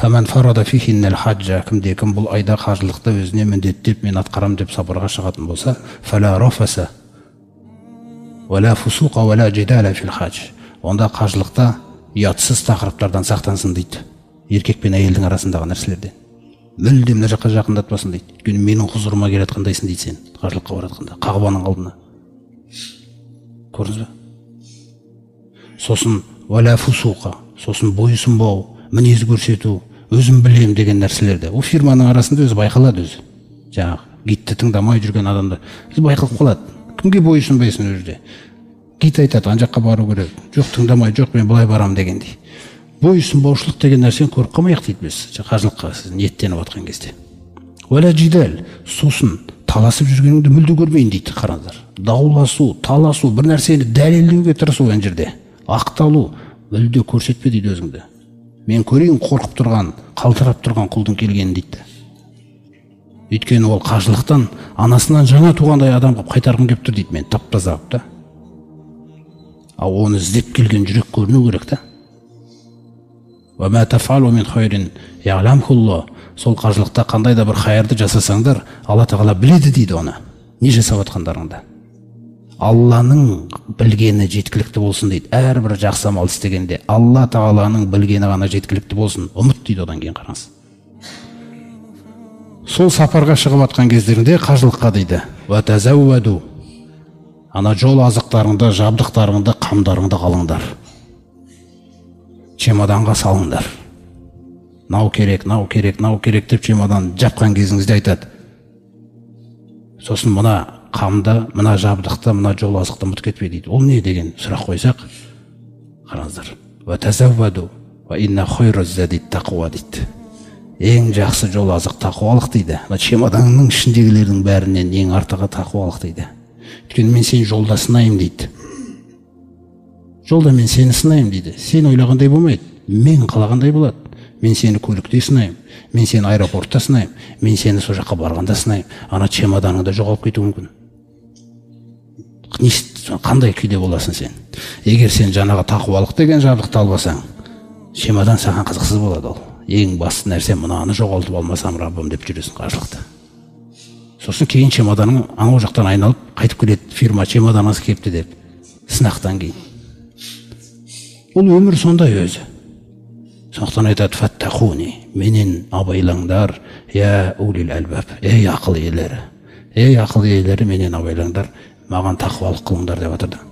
Фаман фарада фихиннал хаджа, кім бұл айда қажылықты өзіне міндеттеп мен атқарам деп сапарға шығатын болса, фала рафаса вала фусуқа вала жидала фил хадж. Онда қажылықта ұятсыз тақырыптардан сақтансын дейді. Еркек пен әйелдің арасындағы нәрселерден. Мүлдем мына жаққа жақындатпасын дейді. Өйткені менің құзырыма келатқандайсың дейді сен қажылыққа баратқанда, Қағбаның алдына. Көрдіңіз бе? Сосын вала фусуқа, сосын бойұсынбау, мінез көрсету, өзім білем деген нәрселерді. Ол фирманың арасында өзі байқалады өзі. Жаңағы гидті тыңдамай жүрген адамдар байқалып қалады. Кімге бойұсынбайсың өзі? Гид айтады, ана жаққа бару керек. Жоқ, тыңдамай, жоқ, мен былай барам дегендей. Бойұсынбаушылық деген нәрсені көріп қалмайық дейді біз. Қажылыққа сіз ниеттеніп жатқан кезде. Уәлә жидал, сосын таласып жүргеніңді мүлде көрмейін дейді, қараңыздар. Дауласу, таласу, бір нәрсені дәлелдеуге тырысу ана жерде. Ақталу, мүлде көрсетпе дейді өзіңді. Мен көрейін қорқып тұрған, қалтырап тұрған құлдың келгенін дейді. Өйткені ол қажылықтан анасынан жаңа туғандай адам қылып қайтарғым келіп тұр дейді, мен тап-таза қылып та. Ал оны іздеп келген жүрек көріну керек та. Ва ма тафалу мин хайрин я'ламхуллах. Сол қажылықта қандай да бір хайырды жасасаңдар, Алла тағала біледі дейді оны. Не жасап жатқандарыңды. Алланың білгені жеткілікті болсын дейді. Әрбір жақсы амал істегенде Алла тағаланың білгені ғана жеткілікті болсын. Ұмыт дейді одан кейін қараңыз. Сол сапарға шығып жатқан кездерінде қажылыққа дейді. Ва тазауаду. Ана жол азықтарыңды, жабдықтарыңды, қамдарыңды алыңдар. Чемоданға салыңдар. Нау керек, нау керек, нау керек деп чемодан жапқан кезіңізде айтады. Сосын мына қамды, мына жабдықты, мына жол азықты ұмытып кетпе дейді. Ол не деген сұрақ қойсақ, қараңыздар. Ва тазавваду ва инна хайраз зади тақуа дейді. Ең жақсы жол азық тақуалық дейді. Мына чемоданның ішіндегілердің бәрінен ең артығы тақуалық дейді. Өйткені мен сені жолда сынайым дейді. Жолда мен сені сынайым дейді. Сен ойлағандай болмайды, мен қалағандай болады. Мен сені көлікте сынайым, мен сені аэропортта сынайым, мен сені сол жаққа барғанда сынайым. Ана чемоданыңда жоғалып кетуі мүмкін. Қандай күйде боласың сен? Егер сен жаңағы тақуалық деген жабдықты албасаң, чемодан саған қызықсыз болады ол. Ең басты нәрсе мынаны жоғалтып алмасам Раббым деп жүресің қажылықта. Сосын кейін чемоданың анау жақтан айналып қайтып келеді, фирма чемоданыңыз келіпті деп, сынақтан кейін. Ол өмір сондай өзі. Сондықтан айтады, фаттахуни, менен абайлаңдар, я улил әлбаб, ей ақыл иелері, менен абайлаңдар, маған тақуалық қылыңдар деп жатыр.